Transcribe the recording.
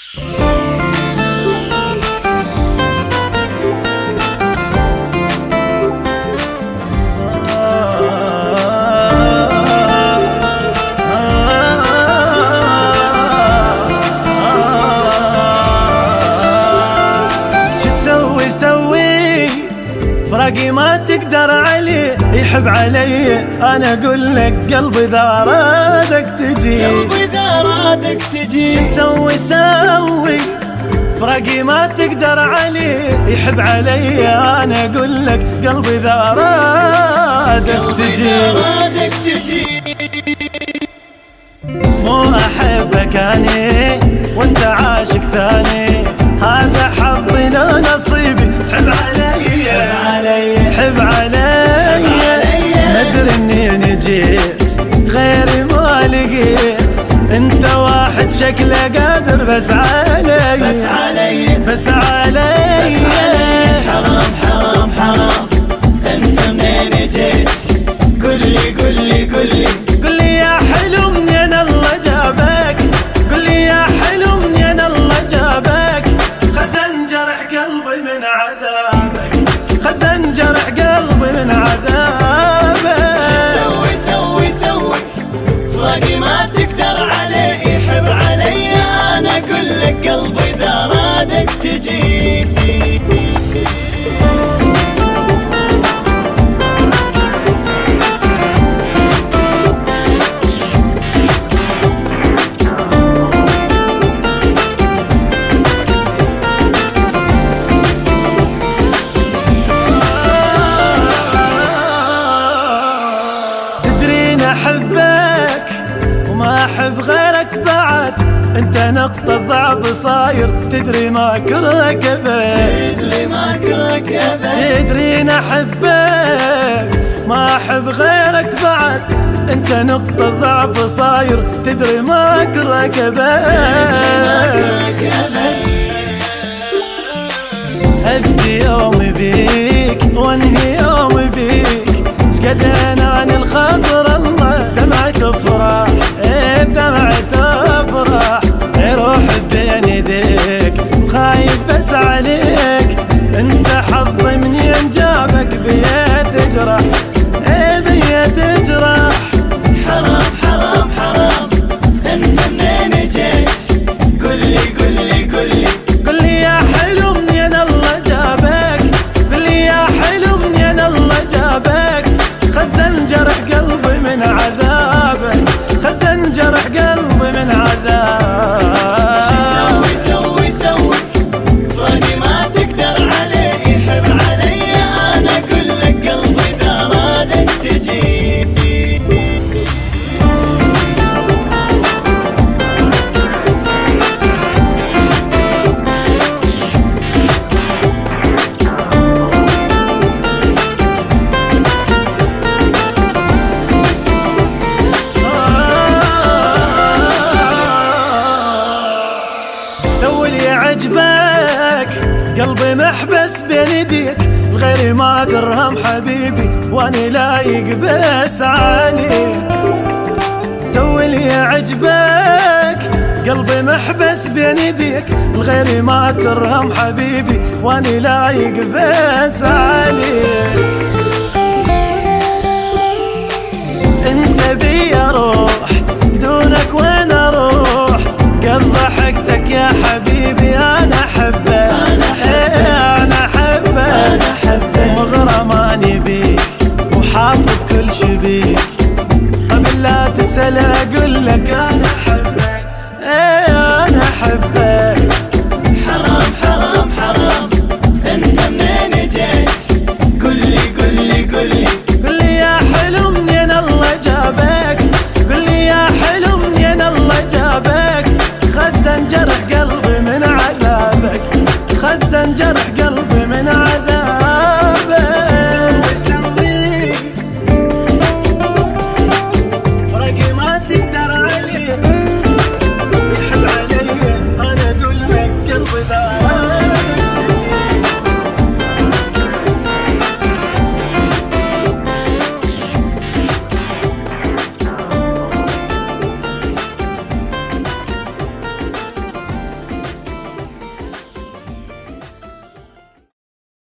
فراقي ما تقدر عليه، يحب علي انا اقول لك قلبي ذا رادك تجي، قلبي ذا رادك تجي. شو تسوي سوي فراقي ما تقدر عليه، يحب علي انا اقول لك قلبي ذا رادك تجي. مو احبك اني وانت عاشق ثاني، هذا حظي لو نصيبي. حب علي حب علي مدري اني جيت غيري ما لقيت، انت واحد شكله قادر بس علي بس علي حرام حرام حرام، انت منين جيت؟ قل لي يا حلو منين الله جابك، قل لي يا حلو منين الله جابك، خزن جرح قلبي من عذابك، خزن جرح قلبي من عذابك. شو تسوي فراقي ما تقدر عليه، يحب علي انا اقول لك قلبي ذا رادك تجي. أحبك وما أحب غيرك بعد، أنت نقطة ضعف صاير تدري ما أكرهك أبد، تدري أحبك ما أحب غيرك بعد، أنت نقطة ضعف صاير تدري ما أكرهك أبد. أبدي يومي بيك وانهي يومي بيك، شقد اناني الخاطر الله دمعة تفرح بدمعة تفرح، يروح بين يديك وخايف بس عليك، انت حظي منين جابك بيا تجرح بيا تجرح. حرام حرام حرام، انت منين جيت؟ قل لي يا حلو منين الله جابك، قل لي يا حلو منين الله جابك، خزن جرح قلبي من عذابك، خزن جرح قلبي من عذابك. شو تسوي فراقي ما تقدر عليه، يحب علي انا اقول لك قلبي ذا رادك تجي. عجبك قلبي محبس بين يديك، الغير ما ترهم حبيبي واني لايق بس عليك. سوي لي عجبك قلبي محبس بين يديك، الغير ما ترهم حبيبي واني لايق بس عليك. انت بي اروح بدونك وين اروح، قد ضحكتك يا حبيبي انا احبك، انا احبك مغرماني بيك وحافظ كل شي بيك، قبل لا تسأل اقول لك انا احبك انا احبك. حرام حرام حرام، انت منين جيت؟ قل لي يا حلو منين الله جابك، قل لي يا حلو منين الله جابك، خزن جرح قلبي من عذابك، خزن جرح